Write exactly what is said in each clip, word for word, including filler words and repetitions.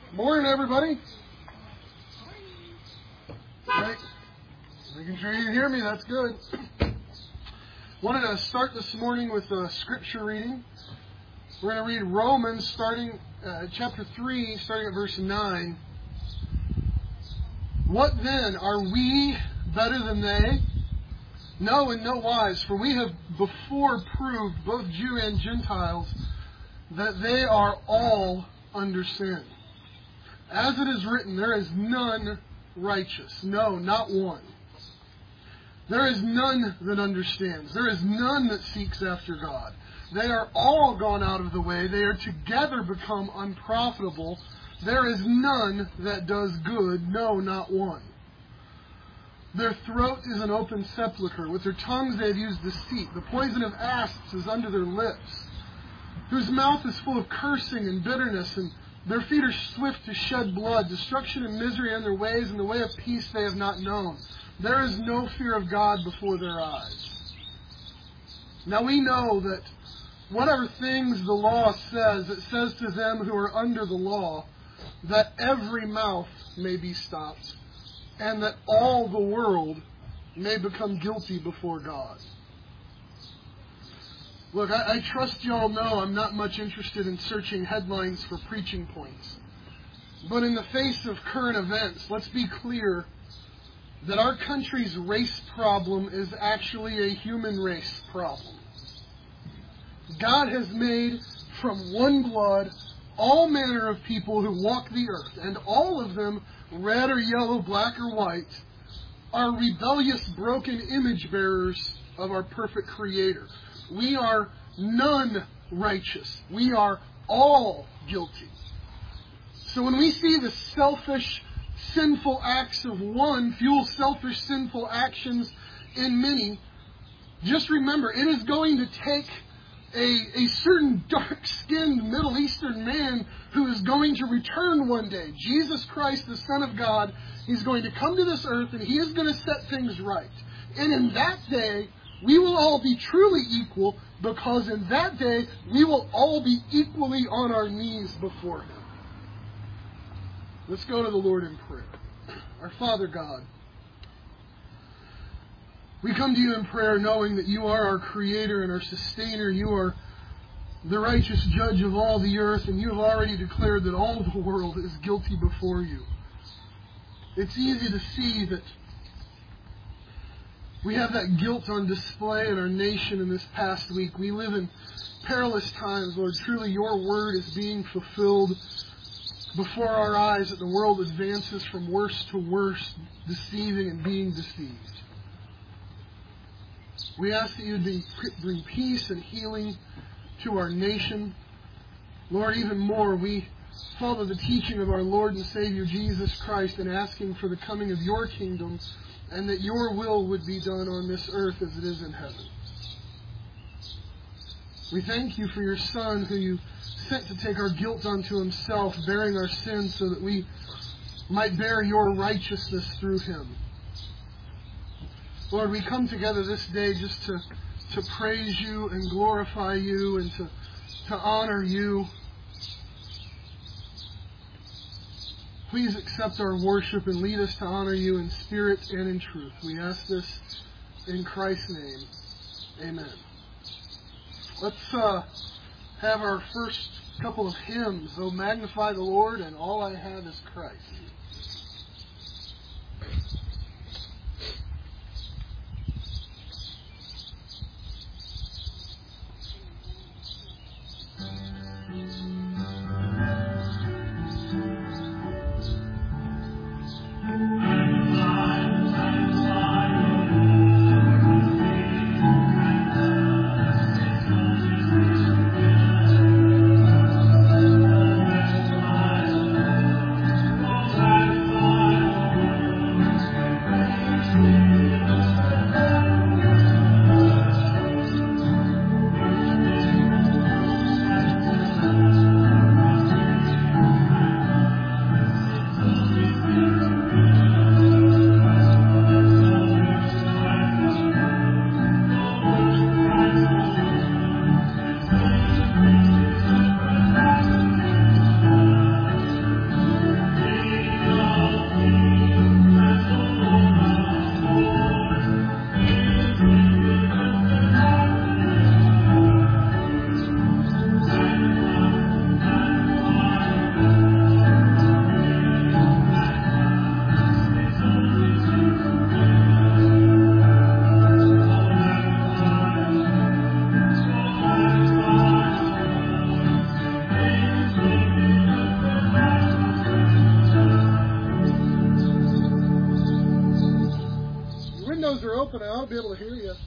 Morning, everybody. Right. Making sure you can hear me. That's good. Wanted to start this morning with a scripture reading. We're going to read Romans, starting uh, chapter three, starting at verse nine. What then? Are we better than they? No, in no wise. For we have before proved, both Jew and Gentiles, that they are all under sin. As it is written, there is none righteous. No, not one. There is none that understands. There is none that seeks after God. They are all gone out of the way. They are together become unprofitable. There is none that does good. No, not one. Their throat is an open sepulchre. With their tongues they have used deceit. The poison of asps is under their lips, whose mouth is full of cursing and bitterness, and their feet are swift to shed blood. Destruction and misery on their ways, and the way of peace they have not known. There is no fear of God before their eyes. Now we know that whatever things the law says, it says to them who are under the law, that every mouth may be stopped, and that all the world may become guilty before God. Look, I, I trust you all know I'm not much interested in searching headlines for preaching points. But in the face of current events, let's be clear that our country's race problem is actually a human race problem. God has made from one blood all manner of people who walk the earth, and all of them, red or yellow, black or white, are rebellious, broken image bearers of our perfect Creator. We are none righteous. We are all guilty. So when we see the selfish, sinful acts of one fuel selfish, sinful actions in many, just remember, it is going to take a, a certain dark-skinned Middle Eastern man who is going to return one day. Jesus Christ, the Son of God, He's going to come to this earth and He is going to set things right. And in that day, we will all be truly equal, because in that day, we will all be equally on our knees before Him. Let's go to the Lord in prayer. Our Father God, we come to You in prayer knowing that You are our Creator and our Sustainer. You are the righteous Judge of all the earth, and You have already declared that all the world is guilty before You. It's easy to see that we have that guilt on display in our nation in this past week. We live in perilous times, Lord. Truly, Your word is being fulfilled before our eyes, that the world advances from worse to worse, deceiving and being deceived. We ask that You bring peace and healing to our nation. Lord, even more, we follow the teaching of our Lord and Savior Jesus Christ in asking for the coming of Your kingdom, and that Your will would be done on this earth as it is in heaven. We thank You for Your Son, who You sent to take our guilt unto Himself, bearing our sins so that we might bear Your righteousness through Him. Lord, we come together this day just to, to praise You and glorify You and to, to honor You. Please accept our worship and lead us to honor You in spirit and in truth. We ask this in Christ's name. Amen. Let's uh, have our first couple of hymns. Oh, magnify the Lord, and all I have is Christ. Bye. open. I ought to be able to hear you.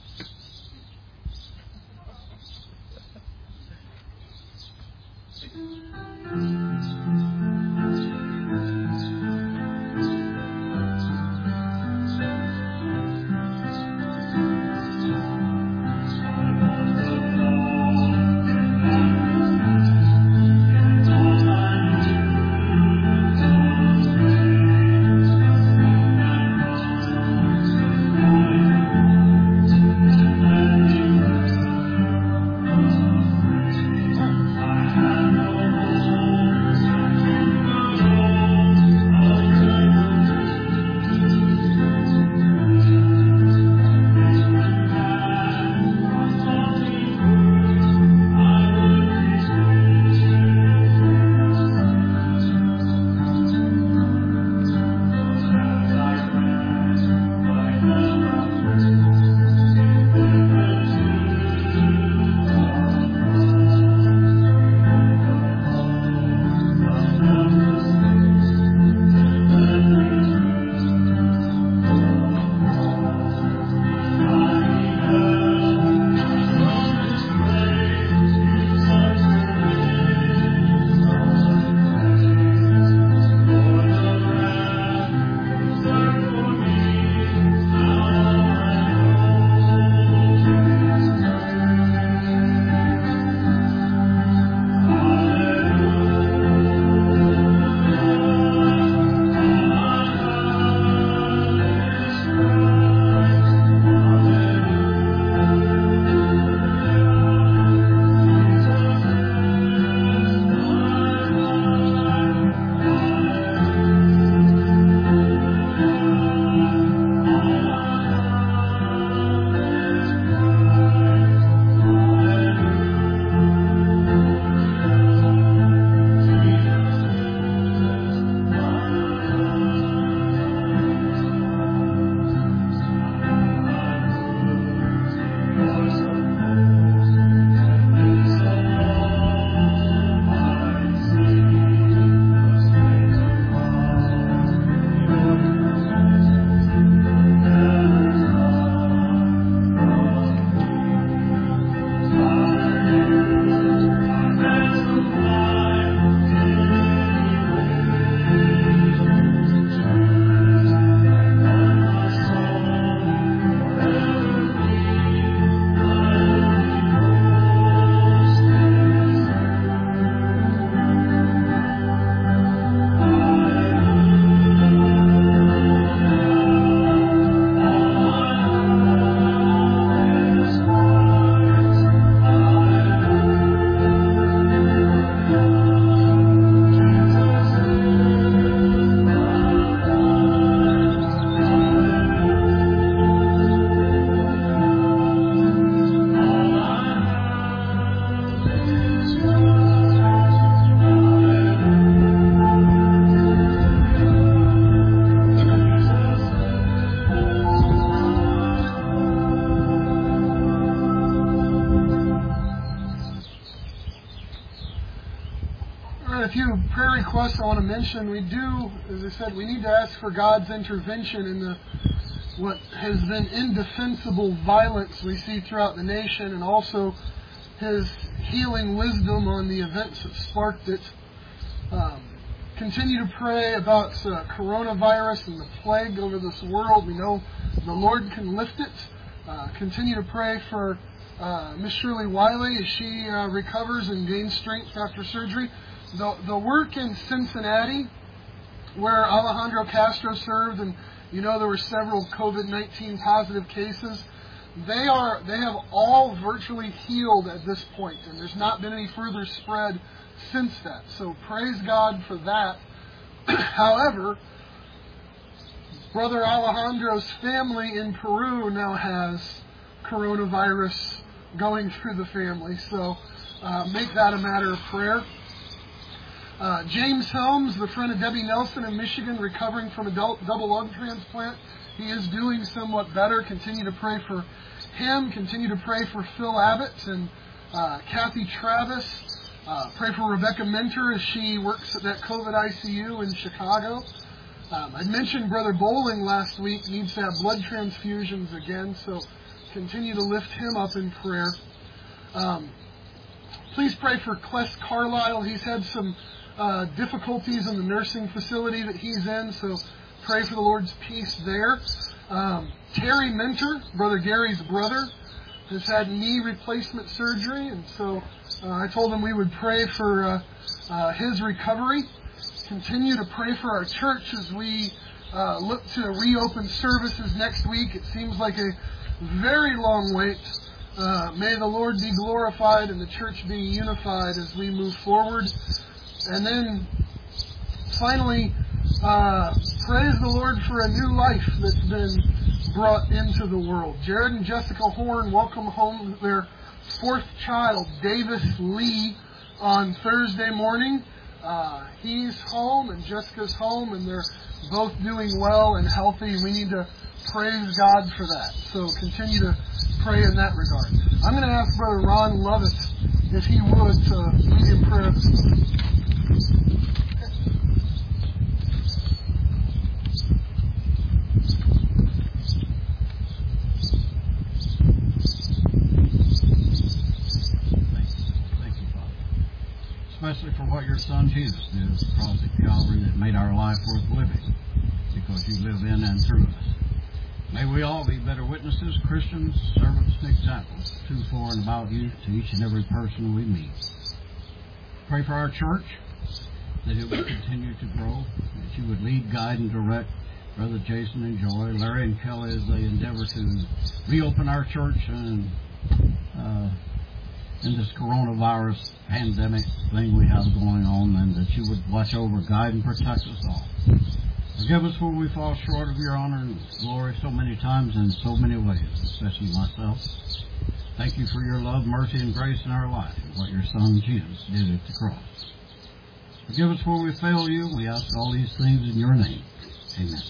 Requests I want to mention. We do, as I said, we need to ask for God's intervention in the what has been indefensible violence we see throughout the nation, and also His healing wisdom on the events that sparked it. Um, continue to pray about uh, coronavirus and the plague over this world. We know the Lord can lift it. Uh, continue to pray for uh, Miss Shirley Wiley as she uh, recovers and gains strength after surgery. The, the work in Cincinnati, where Alejandro Castro served, and you know there were several COVID nineteen positive cases, they are they have all virtually healed at this point, and there's not been any further spread since that. So praise God for that. However, Brother Alejandro's family in Peru now has coronavirus going through the family, so uh, make that a matter of prayer. Uh, James Helms, the friend of Debbie Nelson in Michigan, recovering from a double lung transplant. He is doing somewhat better. Continue to pray for him. Continue to pray for Phil Abbott and uh, Kathy Travis. Uh, pray for Rebecca Mentor as she works at that COVID I C U in Chicago. Um, I mentioned Brother Bowling last week needs to have blood transfusions again, so continue to lift him up in prayer. Um, please pray for Cless Carlisle. He's had some uh, difficulties in the nursing facility that he's in, so pray for the Lord's peace there. Um, Terry Mentor, Brother Gary's brother, has had knee replacement surgery, and so uh, I told him we would pray for uh, uh, his recovery. Continue to pray for our church as we uh, look to reopen services next week. It seems like a very long wait. Uh, may the Lord be glorified and the church be unified as we move forward. And then finally, uh, praise the Lord for a new life that's been brought into the world. Jared and Jessica Horn welcome home their fourth child, Davis Lee, on Thursday morning. Uh, he's home and Jessica's home, and they're both doing well and healthy. We need to praise God for that. So continue to pray in that regard. I'm going to ask Brother Ron Lovett if he would to lead in prayer this morning. Especially for what your Son Jesus did at the cross at Calvary that made our life worth living, because you live in and through us. May we all be better witnesses, Christians, servants, and examples to, for, and about you to each and every person we meet. Pray for our church, that it would continue to grow, that you would lead, guide, and direct Brother Jason and Joy, Larry and Kelly as they endeavor to reopen our church and uh, in this coronavirus pandemic thing we have going on, and that you would watch over, guide, and protect us all. Forgive us where we fall short of your honor and glory so many times in so many ways, especially myself. Thank you for your love, mercy, and grace in our life, and what your Son Jesus did at the cross. Forgive us where we fail you. We ask all these things in your name. Amen.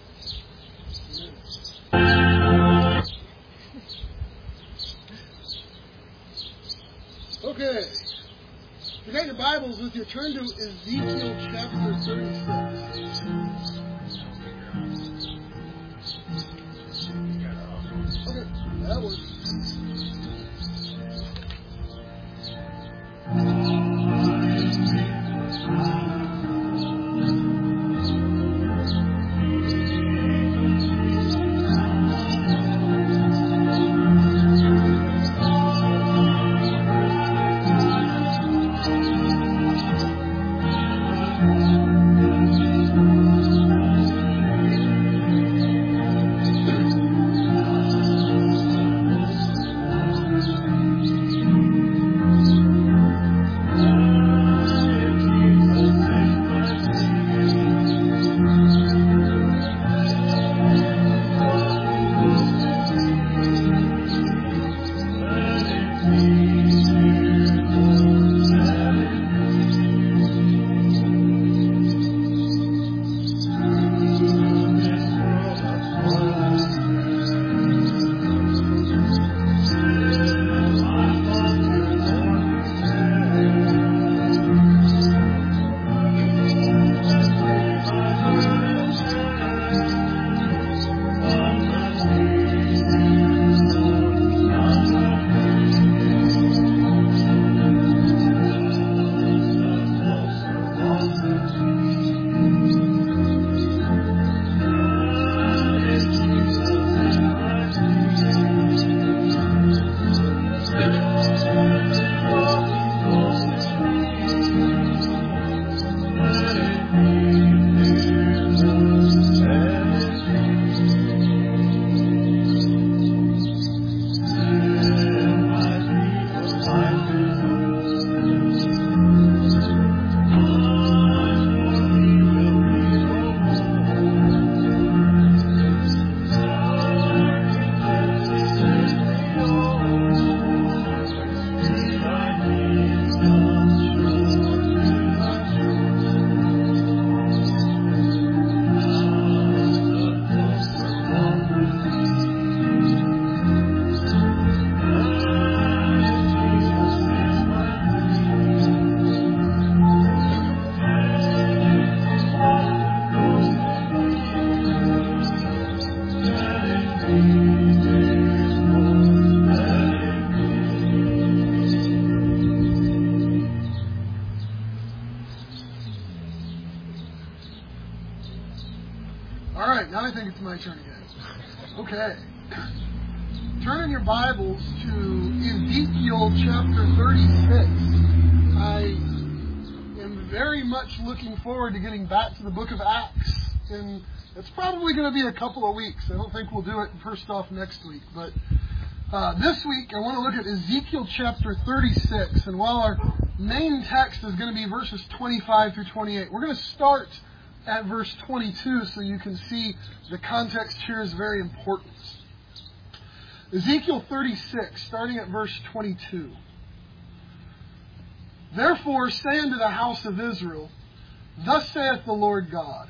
Okay. If you got your Bibles with you, turn to Ezekiel chapter thirty-six. Okay, that works. Thank you. All right, now I think it's my turn again. Okay. Turn in your Bibles to Ezekiel chapter thirty-six. I am very much looking forward to getting back to the book of Acts. And it's probably going to be a couple of weeks. I don't think we'll do it first off next week. But uh, this week I want to look at Ezekiel chapter thirty-six. And while our main text is going to be verses twenty-five through twenty-eight, we're going to start at verse twenty-two so you can see the context here is very important. Ezekiel thirty-six, starting at verse twenty-two. Therefore say unto the house of Israel, Thus saith the Lord God,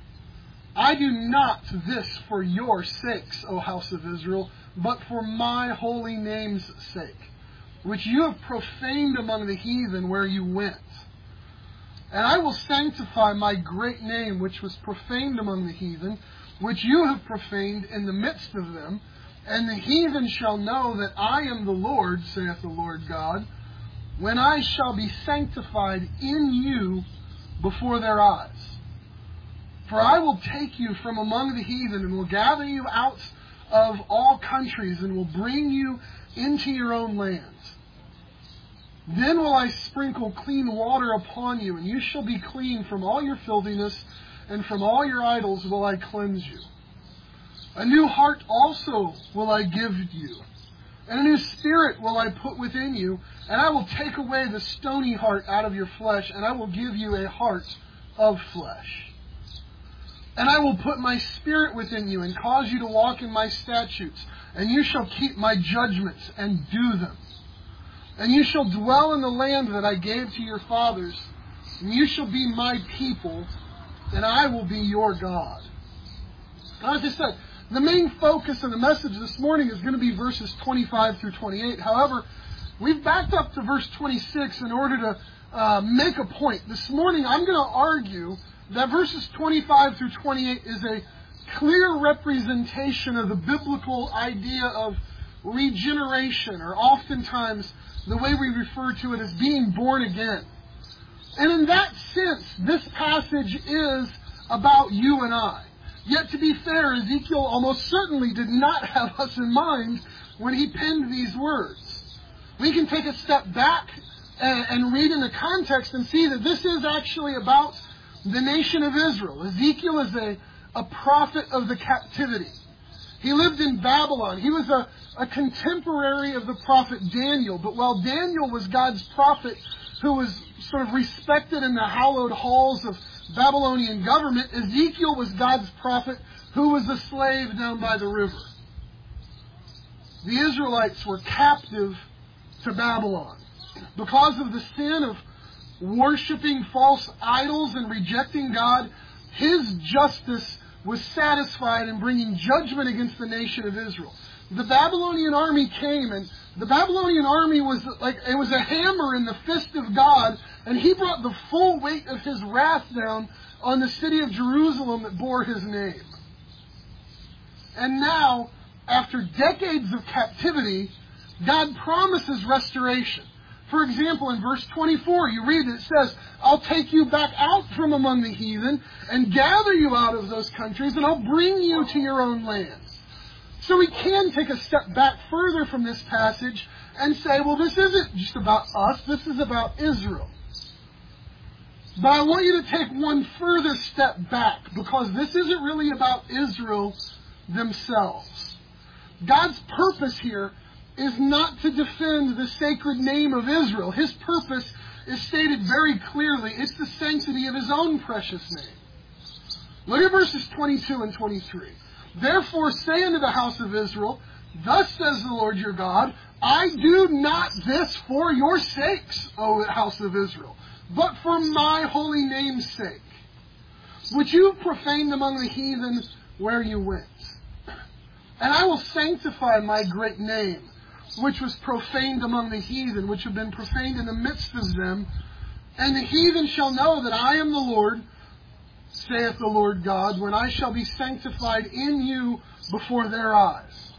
I do not this for your sakes, O house of Israel, but for my holy name's sake, which you have profaned among the heathen where you went. And I will sanctify my great name, which was profaned among the heathen, which you have profaned in the midst of them. And the heathen shall know that I am the Lord, saith the Lord God, when I shall be sanctified in you before their eyes. For I will take you from among the heathen, and will gather you out of all countries, and will bring you into your own lands. Then will I sprinkle clean water upon you, and you shall be clean from all your filthiness, and from all your idols will I cleanse you. A new heart also will I give you, and a new spirit will I put within you, and I will take away the stony heart out of your flesh, and I will give you a heart of flesh. And I will put my spirit within you, and cause you to walk in my statutes, and you shall keep my judgments and do them. And you shall dwell in the land that I gave to your fathers, and you shall be my people, and I will be your God. Now, as I said, the main focus of the message this morning is going to be verses twenty-five through twenty-eight. However, we've backed up to verse twenty-six in order to uh, make a point. This morning, I'm going to argue that verses twenty-five through twenty-eight is a clear representation of the biblical idea of regeneration, or oftentimes the way we refer to it as being born again. And in that sense, this passage is about you and I. Yet to be fair, Ezekiel almost certainly did not have us in mind when he penned these words. We can take a step back and, and read in the context and see that this is actually about the nation of Israel. Ezekiel is a, a prophet of the captivity. He lived in Babylon. He was a, a contemporary of the prophet Daniel. But while Daniel was God's prophet who was sort of respected in the hallowed halls of Babylonian government, Ezekiel was God's prophet who was a slave down by the river. The Israelites were captive to Babylon because of the sin of worshiping false idols and rejecting God. His justice was satisfied in bringing judgment against the nation of Israel. The Babylonian army came, and the Babylonian army was like, it was a hammer in the fist of God, and he brought the full weight of his wrath down on the city of Jerusalem that bore his name. And now, after decades of captivity, God promises restoration. For example, in verse twenty-four, you read it, it says, I'll take you back out from among the heathen and gather you out of those countries, and I'll bring you to your own land. So we can take a step back further from this passage and say, well, this isn't just about us, this is about Israel. But I want you to take one further step back, because this isn't really about Israel themselves. God's purpose here is not to defend the sacred name of Israel. His purpose is stated very clearly. It's the sanctity of his own precious name. Look at verses twenty-two and twenty-three. Therefore say unto the house of Israel, Thus says the Lord your God, I do not this for your sakes, O house of Israel, but for my holy name's sake, which you profaned among the heathen where you went. And I will sanctify my great name, which was profaned among the heathen, which have been profaned in the midst of them. And the heathen shall know that I am the Lord, saith the Lord God, when I shall be sanctified in you before their eyes.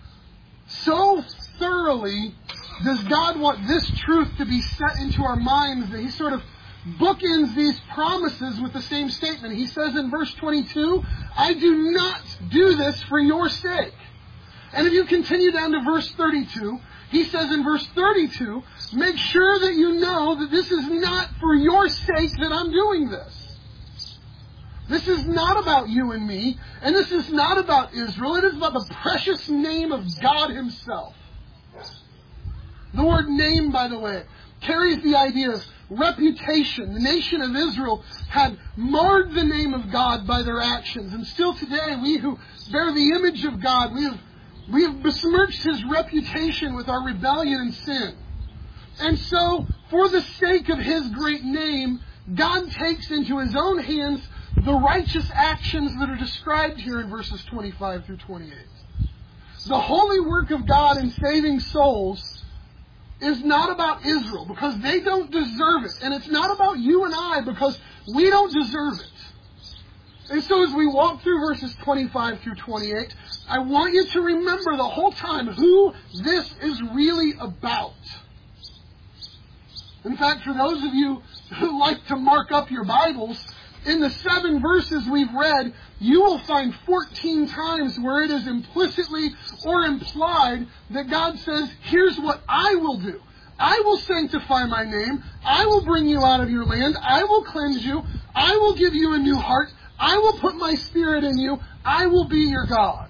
So thoroughly does God want this truth to be set into our minds that he sort of bookends these promises with the same statement. He says in verse twenty-two, I do not do this for your sake. And if you continue down to verse thirty-two, he says in verse thirty-two, make sure that you know that this is not for your sake that I'm doing this. This is not about you and me, and this is not about Israel. It is about the precious name of God Himself. The word name, by the way, carries the idea of reputation. The nation of Israel had marred the name of God by their actions. And still today, we who bear the image of God, we have, we have besmirched His reputation with our rebellion and sin. And so, for the sake of His great name, God takes into His own hands the righteous actions that are described here in verses twenty-five through twenty-eight. The holy work of God in saving souls is not about Israel because they don't deserve it. And it's not about you and I because we don't deserve it. And so as we walk through verses twenty-five through twenty-eight, I want you to remember the whole time who this is really about. In fact, for those of you who like to mark up your Bibles, in the seven verses we've read, you will find fourteen times where it is implicitly or implied that God says, here's what I will do. I will sanctify my name. I will bring you out of your land. I will cleanse you. I will give you a new heart. I will put my Spirit in you. I will be your God.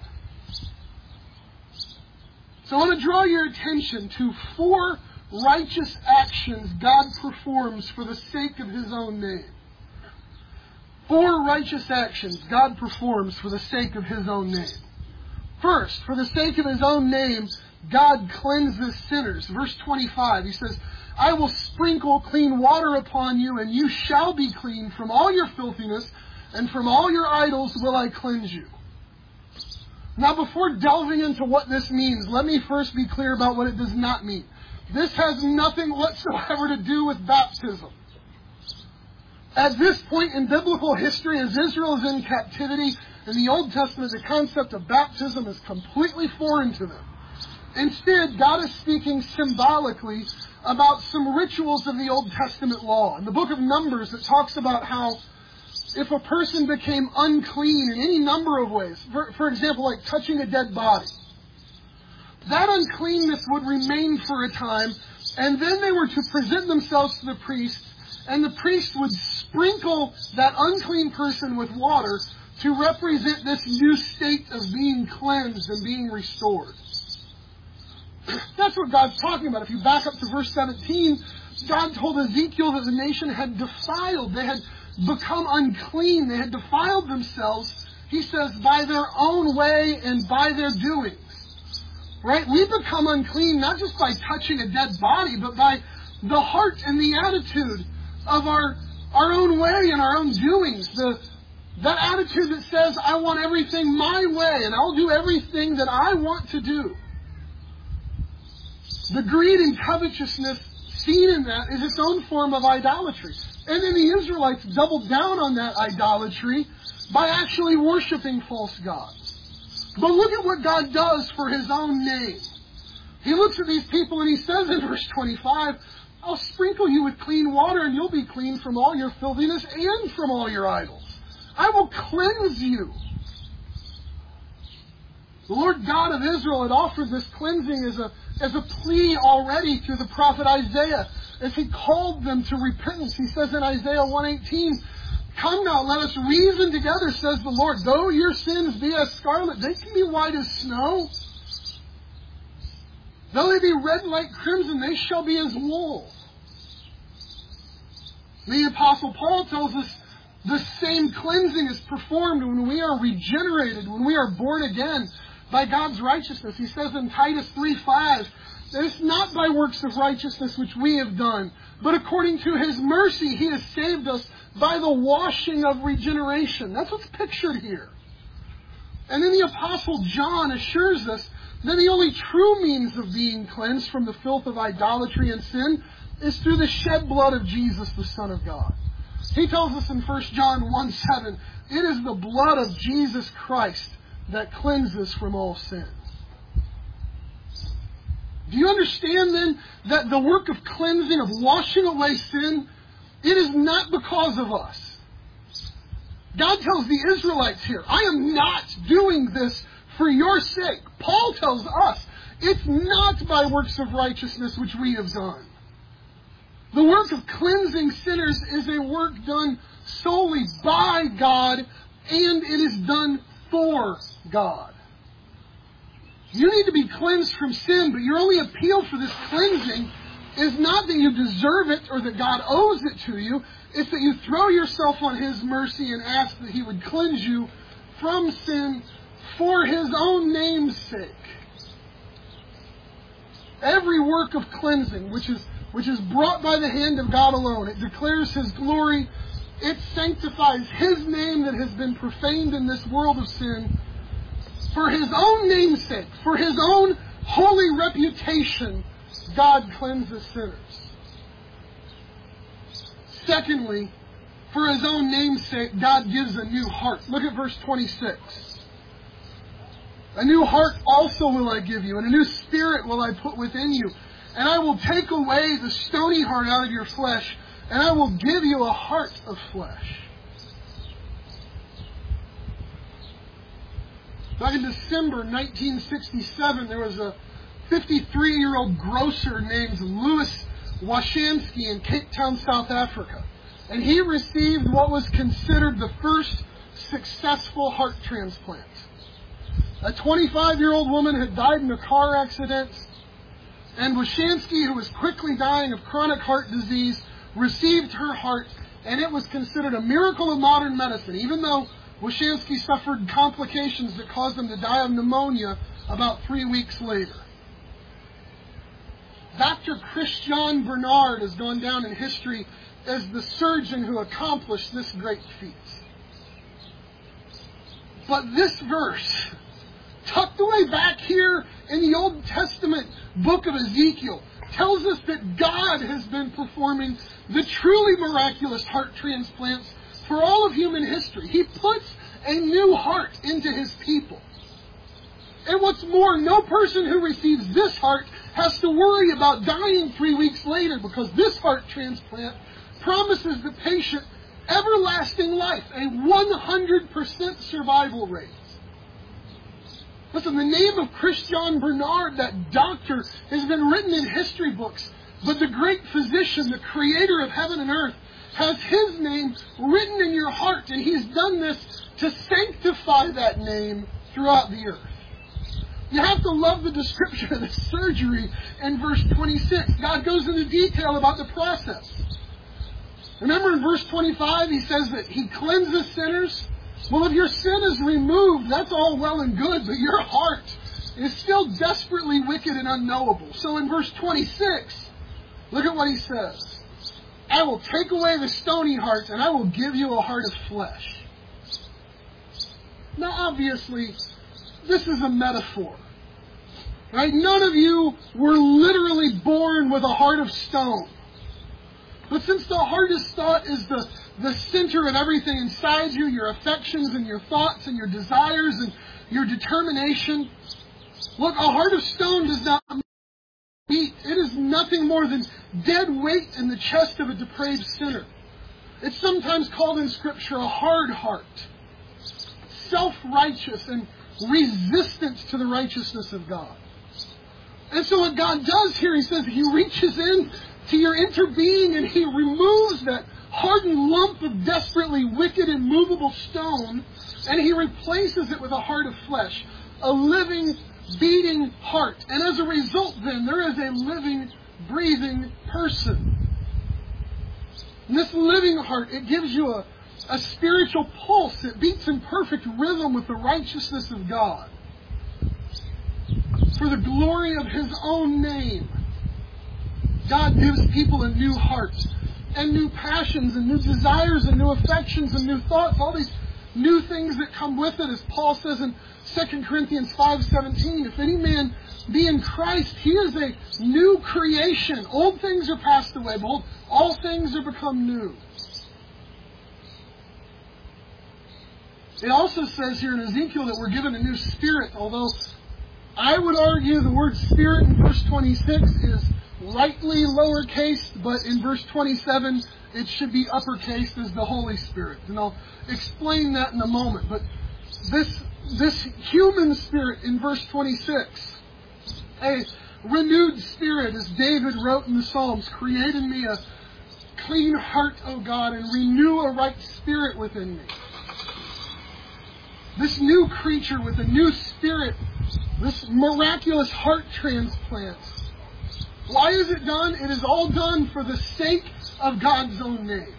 So I want to draw your attention to four righteous actions God performs for the sake of His own name. Four righteous actions God performs for the sake of His own name. First, for the sake of His own name, God cleanses sinners. Verse twenty-five, He says, I will sprinkle clean water upon you, and you shall be clean. From all your filthiness and from all your idols will I cleanse you. Now, before delving into what this means, let me first be clear about what it does not mean. This has nothing whatsoever to do with baptism. At this point in biblical history, as Israel is in captivity, in the Old Testament, the concept of baptism is completely foreign to them. Instead, God is speaking symbolically about some rituals of the Old Testament law. In the book of Numbers, it talks about how if a person became unclean in any number of ways, for, for example, like touching a dead body, that uncleanness would remain for a time, and then they were to present themselves to the priest, and the priest would sprinkle that unclean person with water to represent this new state of being cleansed and being restored. That's what God's talking about. If you back up to verse seventeen, God told Ezekiel that the nation had defiled. They had become unclean. They had defiled themselves, He says, by their own way and by their doings. Right? We become unclean not just by touching a dead body, but by the heart and the attitude of our our own way and our own doings. The, that attitude that says, I want everything my way and I'll do everything that I want to do. The greed and covetousness seen in that is its own form of idolatry. And then the Israelites doubled down on that idolatry by actually worshiping false gods. But look at what God does for His own name. He looks at these people and He says in verse twenty-five, I'll sprinkle you with clean water and you'll be clean from all your filthiness and from all your idols. I will cleanse you. The Lord God of Israel had offered this cleansing as a, as a plea already through the prophet Isaiah as he called them to repentance. He says in Isaiah one eighteen, come now, let us reason together, says the Lord. Though your sins be as scarlet, they can be white as snow. Though they be red like crimson, they shall be as wool. The Apostle Paul tells us the same cleansing is performed when we are regenerated, when we are born again by God's righteousness. He says in Titus three five, that it's not by works of righteousness which we have done, but according to His mercy He has saved us by the washing of regeneration. That's what's pictured here. And then the Apostle John assures us that the only true means of being cleansed from the filth of idolatry and sin is through the shed blood of Jesus, the Son of God. He tells us in First John one seven, it is the blood of Jesus Christ that cleanses from all sin. Do you understand then that the work of cleansing, of washing away sin, It is not because of us. God tells the Israelites here, I am not doing this for your sake. Paul tells us, it's not by works of righteousness which we have done. The work of cleansing sinners is a work done solely by God, and it is done for God. You need to be cleansed from sin, but your only appeal for this cleansing is not that you deserve it or that God owes it to you. It's that you throw yourself on His mercy and ask that He would cleanse you from sin for His own name's sake. Every work of cleansing, which is which is brought by the hand of God alone, it declares His glory, it sanctifies His name that has been profaned in this world of sin, for His own name's sake, for His own holy reputation, God cleanses sinners. Secondly, for His own name's sake, God gives a new heart. Look at verse twenty-six. A new heart also will I give you, and a new spirit will I put within you. And I will take away the stony heart out of your flesh, and I will give you a heart of flesh. Back in December nineteen sixty-seven, there was a fifty-three-year-old grocer named Louis Washansky in Cape Town, South Africa. And he received what was considered the first successful heart transplant. A twenty-five-year-old woman had died in a car accident, and Washansky, who was quickly dying of chronic heart disease, received her heart, and it was considered a miracle of modern medicine, even though Washansky suffered complications that caused him to die of pneumonia about three weeks later. Doctor Christian Bernard has gone down in history as the surgeon who accomplished this great feat. But this verse, tucked away back here in the Old Testament book of Ezekiel, tells us that God has been performing the truly miraculous heart transplants for all of human history. He puts a new heart into His people. And what's more, no person who receives this heart has to worry about dying three weeks later, because this heart transplant promises the patient everlasting life, a one hundred percent survival rate. Listen, the name of Christian Bernard, that doctor, has been written in history books, but the great physician, the creator of heaven and earth, has His name written in your heart, and He's done this to sanctify that name throughout the earth. You have to love the description of the surgery in verse twenty-six. God goes into detail about the process. Remember in verse twenty-five, He says that He cleanses sinners. Well, if your sin is removed, that's all well and good, but your heart is still desperately wicked and unknowable. So in verse twenty-six, look at what He says. I will take away the stony heart, and I will give you a heart of flesh. Now, obviously, this is a metaphor. Right? None of you were literally born with a heart of stone. But since the heart is thought is the, the center of everything inside you, your affections and your thoughts and your desires and your determination, look, a heart of stone does not beat. It is nothing more than dead weight in the chest of a depraved sinner. It's sometimes called in Scripture a hard heart, self-righteous and resistant to the righteousness of God. And so what God does here, He says He reaches in to your inner being and He removes that hardened lump of desperately wicked and movable stone, and He replaces it with a heart of flesh, a living, beating heart. And as a result, then, there is a living, breathing person. And this living heart, it gives you a, a spiritual pulse. It beats in perfect rhythm with the righteousness of God. For the glory of His own name, God gives people a new heart, and new passions, and new desires, and new affections, and new thoughts, all these new things that come with it, as Paul says in Second Corinthians five seventeen, if any man be in Christ, he is a new creation. Old things are passed away, behold, all things are become new. It also says here in Ezekiel that we're given a new spirit, although I would argue the word spirit in verse twenty-six is rightly lowercase, but in verse twenty-seven it should be uppercase as the Holy Spirit. And I'll explain that in a moment. But this this human spirit in verse twenty-six, a renewed spirit, as David wrote in the Psalms, create in me a clean heart, O God, and renew a right spirit within me. This new creature with a new spirit, this miraculous heart transplant. Why is it done? It is all done for the sake of God's own name.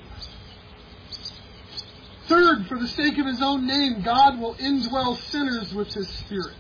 Third, for the sake of His own name, God will indwell sinners with His Spirit.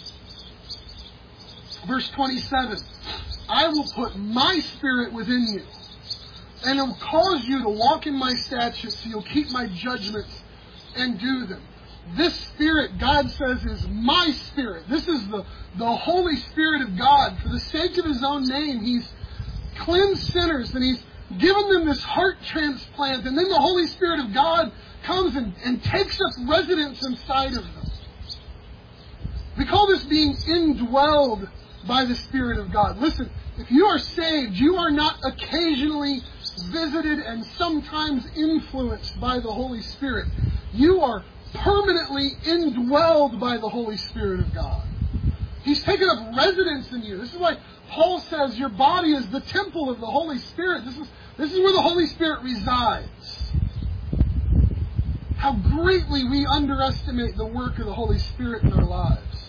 Verse twenty-seven, I will put my Spirit within you, and it will cause you to walk in my statutes, so you'll keep my judgments and do them. This Spirit, God says, is my Spirit. This is the, the Holy Spirit of God. For the sake of His own name, He's cleansed sinners, and He's given them this heart transplant, and then the Holy Spirit of God comes and, and takes up residence inside of them. We call this being indwelled by the Spirit of God. Listen, if you are saved, you are not occasionally visited and sometimes influenced by the Holy Spirit. You are permanently indwelled by the Holy Spirit of God. He's taken up residence in you. This is why Paul says your body is the temple of the Holy Spirit. This is, this is where the Holy Spirit resides. How greatly we underestimate the work of the Holy Spirit in our lives.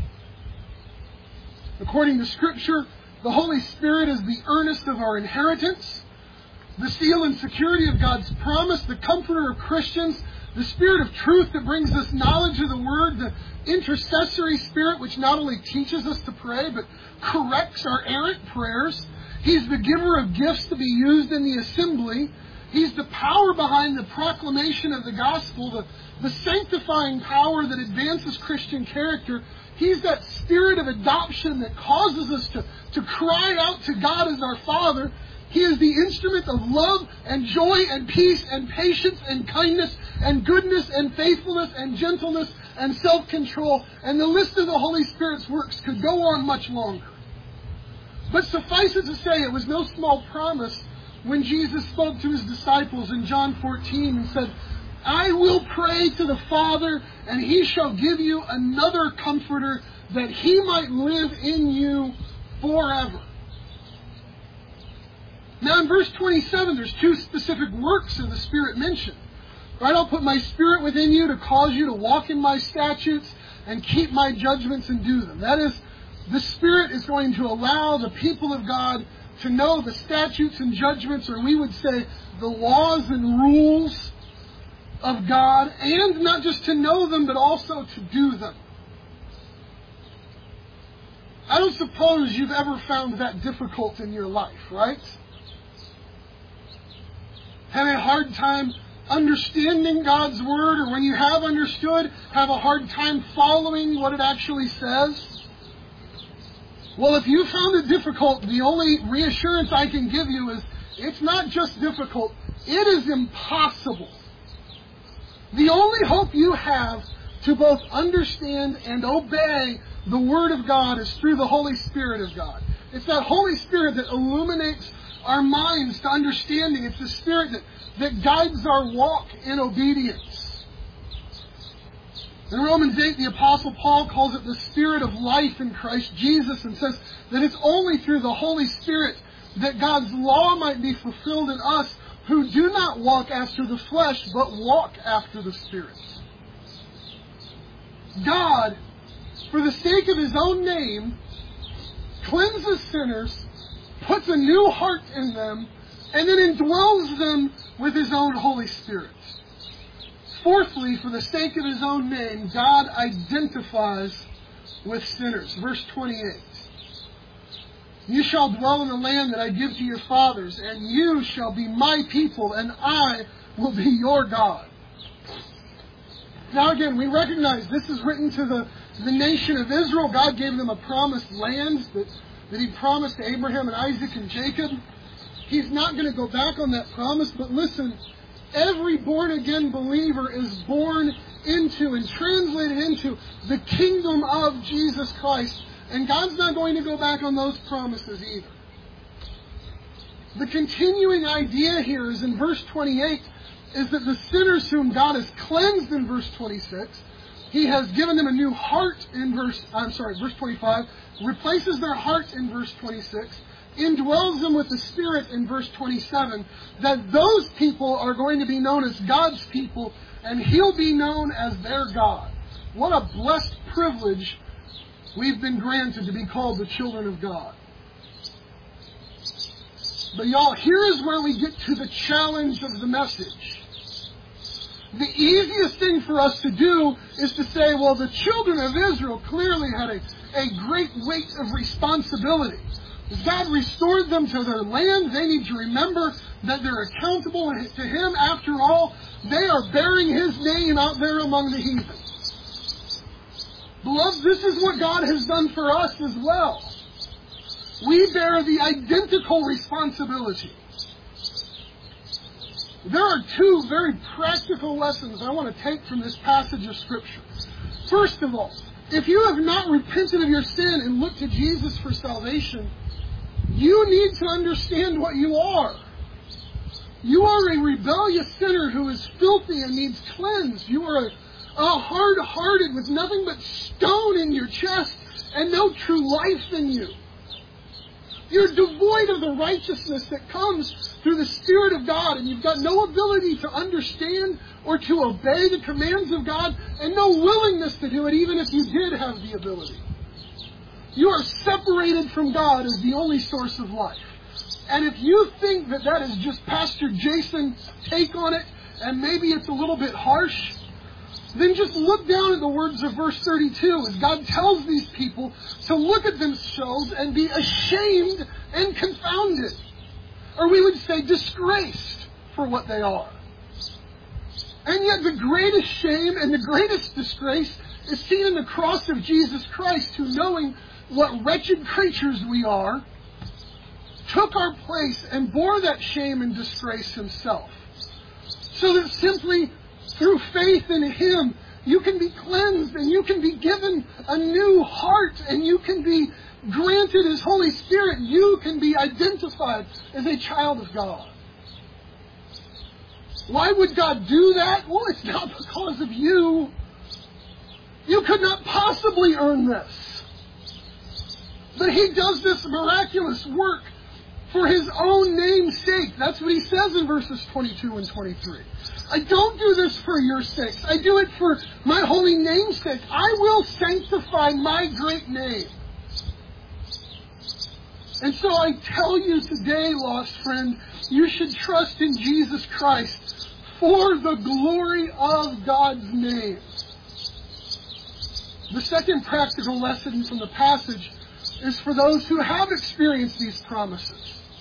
According to Scripture, the Holy Spirit is the earnest of our inheritance, the seal and security of God's promise, the comforter of Christians, the Spirit of truth that brings us knowledge of the Word, the intercessory Spirit which not only teaches us to pray, but corrects our errant prayers. He's the giver of gifts to be used in the assembly. He's the power behind the proclamation of the gospel, the, the sanctifying power that advances Christian character. He's that Spirit of adoption that causes us to, to cry out to God as our Father. He is the instrument of love and joy and peace and patience and kindness and goodness and faithfulness and gentleness and self-control. And the list of the Holy Spirit's works could go on much longer. But suffice it to say, it was no small promise when Jesus spoke to His disciples in John fourteen and said, I will pray to the Father, and He shall give you another Comforter, that He might live in you forever. Now in verse twenty-seven, there's two specific works of the Spirit mentioned. Right, I'll put my Spirit within you to cause you to walk in my statutes and keep my judgments and do them. That is, the Spirit is going to allow the people of God to know the statutes and judgments, or we would say the laws and rules of God, and not just to know them, but also to do them. I don't suppose you've ever found that difficult in your life, right? Having a hard time understanding God's Word, or when you have understood, have a hard time following what it actually says? Well, if you found it difficult, the only reassurance I can give you is it's not just difficult, it is impossible. The only hope you have to both understand and obey the Word of God is through the Holy Spirit of God. It's that Holy Spirit that illuminates our minds to understanding. It's the Spirit that, that guides our walk in obedience. In Romans eight, the Apostle Paul calls it the Spirit of life in Christ Jesus, and says that it's only through the Holy Spirit that God's law might be fulfilled in us who do not walk after the flesh, but walk after the Spirit. God, for the sake of His own name, cleanses sinners, puts a new heart in them, and then indwells them with His own Holy Spirit. Fourthly, for the sake of His own name, God identifies with sinners. Verse twenty-eight. You shall dwell in the land that I give to your fathers, and you shall be my people, and I will be your God. Now again, we recognize this is written to the, the nation of Israel. God gave them a promised land that, that He promised to Abraham and Isaac and Jacob. He's not going to go back on that promise, but listen, every born-again believer is born into and translated into the kingdom of Jesus Christ. And God's not going to go back on those promises either. The continuing idea here is in verse twenty-eight, is that the sinners whom God has cleansed in verse twenty-six, He has given them a new heart in verse, I'm sorry, verse twenty-five, replaces their heart in verse twenty-six, indwells them with the Spirit in verse twenty-seven, that those people are going to be known as God's people, and He'll be known as their God. What a blessed privilege we've been granted to be called the children of God. But y'all, here is where we get to the challenge of the message. The easiest thing for us to do is to say, well, the children of Israel clearly had a, a great weight of responsibility. As God restored them to their land, they need to remember that they're accountable to Him. After all, they are bearing His name out there among the heathen. Beloved, this is what God has done for us as well. We bear the identical responsibility. There are two very practical lessons I want to take from this passage of Scripture. First of all, if you have not repented of your sin and looked to Jesus for salvation, you need to understand what you are. You are a rebellious sinner who is filthy and needs cleansed. You are a, a hard-hearted with nothing but stone in your chest and no true life in you. You're devoid of the righteousness that comes through the Spirit of God, and you've got no ability to understand or to obey the commands of God, and no willingness to do it, even if you did have the ability. You are separated from God as the only source of life. And if you think that that is just Pastor Jason's take on it, and maybe it's a little bit harsh, then just look down at the words of verse thirty-two as God tells these people to look at themselves and be ashamed and confounded. Or we would say disgraced for what they are. And yet the greatest shame and the greatest disgrace is seen in the cross of Jesus Christ, who, knowing what wretched creatures we are, took our place and bore that shame and disgrace Himself. So that simply through faith in Him, you can be cleansed and you can be given a new heart and you can be granted His Holy Spirit. You can be identified as a child of God. Why would God do that? Well, it's not because of you. You could not possibly earn this. But He does this miraculous work for His own name's sake. That's what He says in verses twenty-two and twenty-three. I don't do this for your sakes. I do it for my holy name's sake. I will sanctify my great name. And so I tell you today, lost friend, you should trust in Jesus Christ for the glory of God's name. The second practical lesson from the passage is for those who have experienced these promises.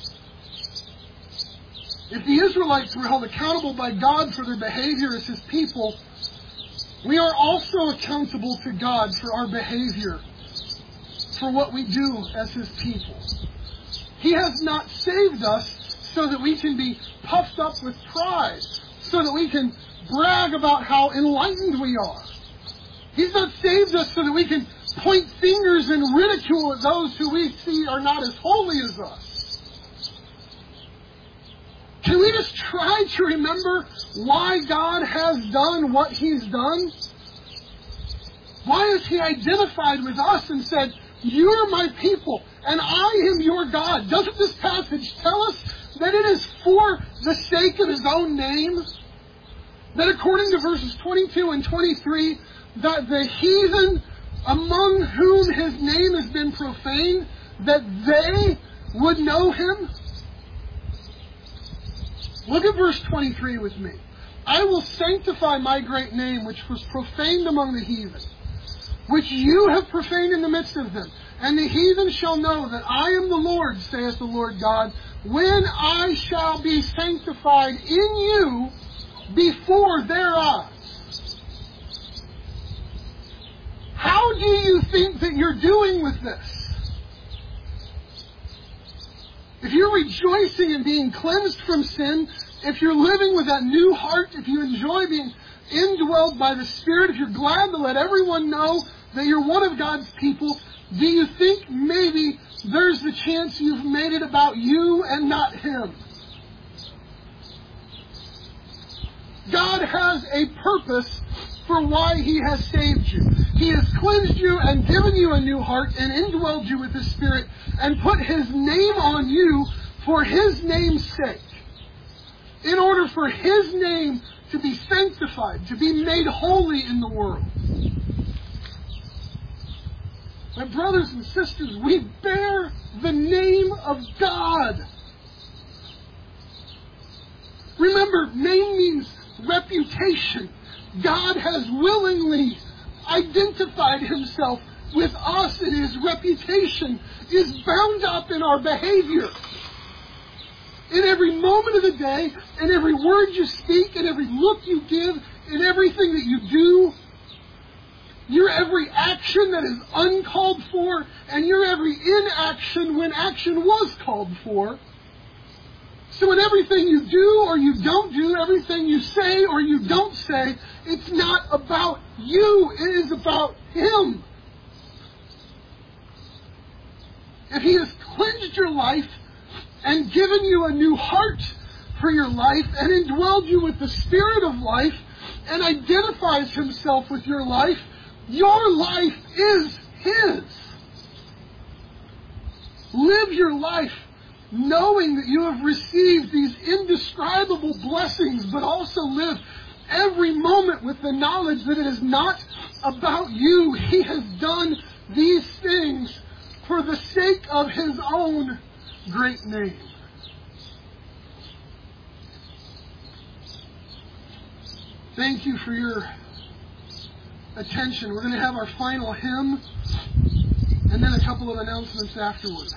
If the Israelites were held accountable by God for their behavior as His people, we are also accountable to God for our behavior, for what we do as His people. He has not saved us so that we can be puffed up with pride, so that we can brag about how enlightened we are. He's not saved us so that we can point fingers and ridicule at those who we see are not as holy as us. Can we just try to remember why God has done what He's done? Why has He identified with us and said, you're my people, and I am your God? Doesn't this passage tell us that it is for the sake of His own name? That according to verses twenty-two and twenty-three, that the heathen among whom His name has been profaned, that they would know Him? Look at verse twenty-three with me. I will sanctify my great name, which was profaned among the heathen, which you have profaned in the midst of them. And the heathen shall know that I am the Lord, saith the Lord God, when I shall be sanctified in you before their eyes. How do you think that you're doing with this? If you're rejoicing in being cleansed from sin, if you're living with that new heart, if you enjoy being indwelled by the Spirit, if you're glad to let everyone know that you're one of God's people, do you think maybe there's the chance you've made it about you and not Him. God has a purpose for why He has saved you. He has cleansed you and given you a new heart and indwelled you with His Spirit and put His name on you for His name's sake. In order for His name to be sanctified, to be made holy in the world. My brothers and sisters, we bear the name of God. Remember, name means reputation. God has willingly identified Himself with us, and His reputation is bound up in our behavior. In every moment of the day, in every word you speak, in every look you give, in everything that you do, your every action that is uncalled for, and your every inaction when action was called for. So in everything you do or you don't do, everything you say or you don't say, it's not about you, it is about Him. If He has cleansed your life and given you a new heart for your life and indwelled you with the Spirit of life and identifies Himself with your life, your life is His. Live your life knowing that you have received these indescribable blessings, but also live every moment with the knowledge that it is not about you. He has done these things for the sake of His own great name. Thank you for your attention. We're going to have our final hymn and then a couple of announcements afterwards.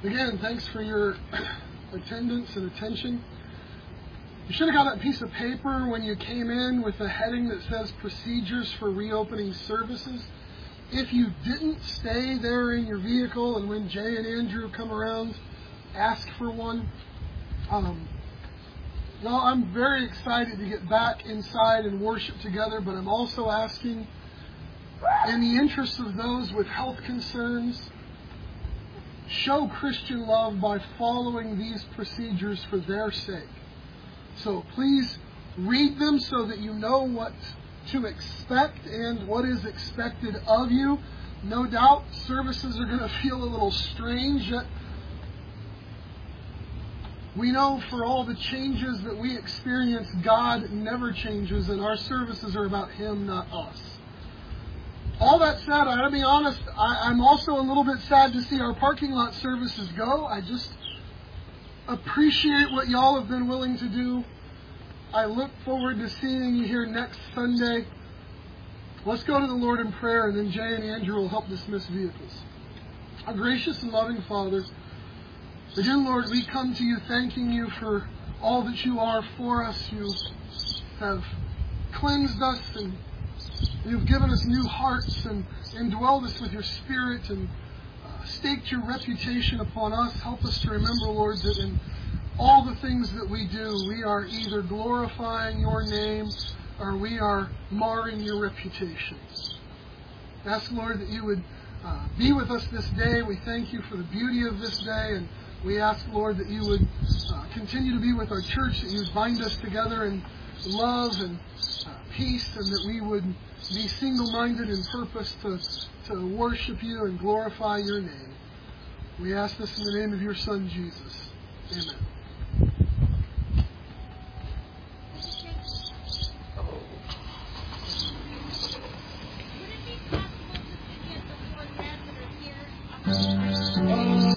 Again, thanks for your attendance and attention. You should have got that piece of paper when you came in with a heading that says Procedures for Reopening Services. If you didn't, stay there in your vehicle, and when Jay and Andrew come around, ask for one. Um, well, I'm very excited to get back inside and worship together, but I'm also asking, in the interest of those with health concerns, show Christian love by following these procedures for their sake. So please read them so that you know what to expect and what is expected of you. No doubt services are going to feel a little strange. We know for all the changes that we experience, God never changes, and our services are about Him, not us. All that said, I gotta be honest, I, I'm also a little bit sad to see our parking lot services go. I just appreciate what y'all have been willing to do. I look forward to seeing you here next Sunday. Let's go to the Lord in prayer, and then Jay and Andrew will help dismiss vehicles. Our gracious and loving Father, again, Lord, we come to you thanking you for all that you are for us. You have cleansed us, and you've given us new hearts, and indwelled us with your Spirit, and uh, staked your reputation upon us. Help us to remember, Lord, that in all the things that we do, we are either glorifying your name or we are marring your reputation. Ask, Lord, that you would uh, be with us this day. We thank you for the beauty of this day, and we ask, Lord, that you would uh, continue to be with our church, that you would bind us together in love and uh, peace, and that we would be single-minded in purpose to, to worship you and glorify your name. We ask this in the name of your Son, Jesus. Amen. Would it be possible to get the four men that are here?